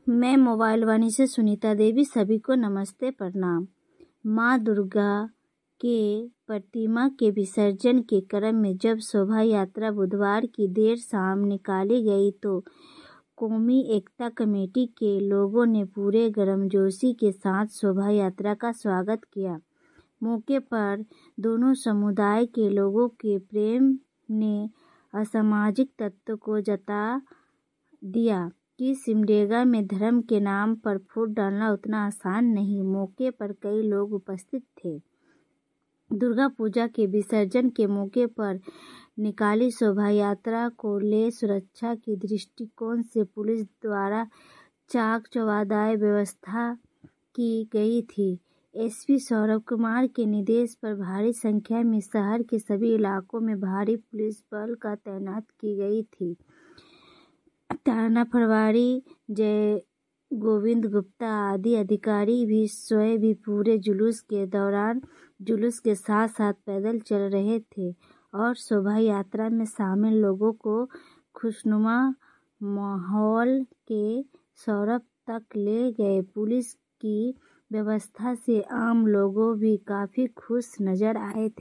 मैं मोबाइल वाणी से सुनीता देवी। सभी को नमस्ते प्रणाम। माँ दुर्गा के प्रतिमा के विसर्जन के क्रम में जब शोभा यात्रा बुधवार की देर शाम निकाली गई तो कौमी एकता कमेटी के लोगों ने पूरे गर्मजोशी के साथ शोभा यात्रा का स्वागत किया। मौके पर दोनों समुदाय के लोगों के प्रेम ने असामाजिक तत्व को जता दिया कि सिमडेगा में धर्म के नाम पर फूट डालना उतना आसान नहीं। मौके पर कई लोग उपस्थित थे। दुर्गा पूजा के विसर्जन के मौके पर निकाली शोभा यात्रा को ले सुरक्षा के दृष्टिकोण से पुलिस द्वारा चाक चौबंद व्यवस्था की गई थी। एसपी सौरभ कुमार के निर्देश पर भारी संख्या में शहर के सभी इलाकों में भारी पुलिस बल का तैनात की गई थी। थाना प्रभारी जय गोविंद गुप्ता आदि अधिकारी भी स्वयं भी पूरे जुलूस के दौरान जुलूस के साथ साथ पैदल चल रहे थे और शोभा यात्रा में शामिल लोगों को खुशनुमा माहौल के सौरभ तक ले गए। पुलिस की व्यवस्था से आम लोगों भी काफी खुश नजर आए थे।